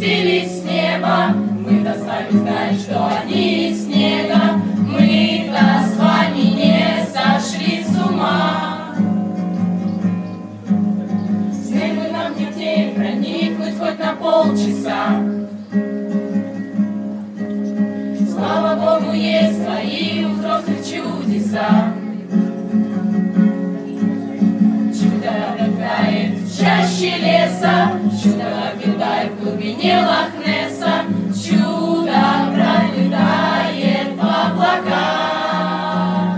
спустились с неба. Мы-то с вами знаем, что они из снега. Мы-то с вами не сошли с ума. Снег бы нам детей проникнуть хоть на полчаса. Слава Богу, есть свои у взрослых чудеса. Чудо рождает в чаще леса, чудо обитает в глубине Лохнесса, чудо пролетает в облаках.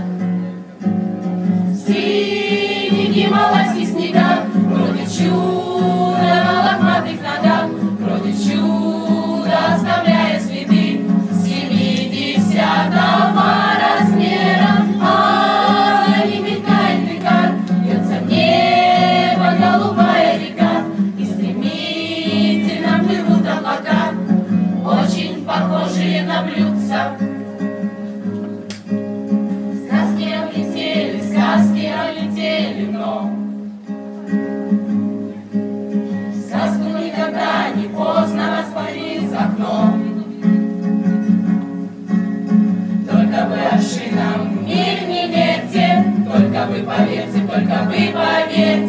В синих гималайских снегах, вроде чуда на лохматых ногах, вроде чуда оставляя следы 70-го размера, а за ним мелькает Икар, льется в небо голубая река, и стремительно плывут облака, очень похожие на блюдца. Сказки олетели, но сказку никогда не поздно воспарить за окном. Только вы аршинам мир не верьте, только вы поверьте, только вы поверьте.